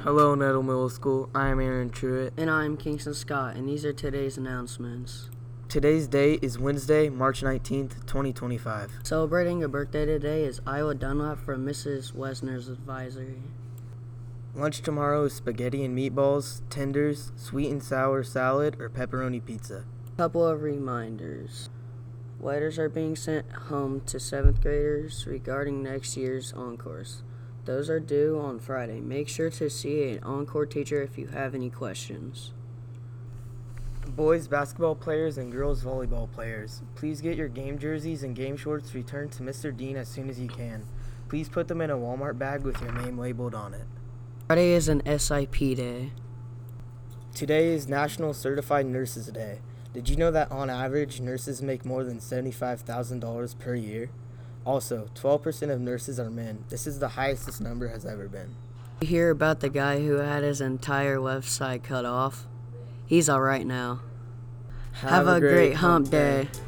Hello, Nettle Middle School. I am Aaron Truitt. And I'm Kingston Scott, and these are today's announcements. Today's date is Wednesday, March 19th, 2025. Celebrating a birthday today is Iowa Dunlap from Mrs. Wesner's advisory. Lunch tomorrow is spaghetti and meatballs, tenders, sweet and sour salad, or pepperoni pizza. Couple of reminders. Letters are being sent home to 7th graders regarding next year's encores. Those are due on Friday. Make sure to see an encore teacher if you have any questions. Boys basketball players and girls volleyball players, please get your game jerseys and game shorts returned to Mr. Dean as soon as you can. Please put them in a Walmart bag with your name labeled on it. Friday is an SIP day. Today is National Certified Nurses Day. Did you know that on average, nurses make more than $75,000 per year? Also, 12% of nurses are men. This is the highest this number has ever been. You hear about the guy who had his entire left side cut off? He's all right now. Have a great hump day.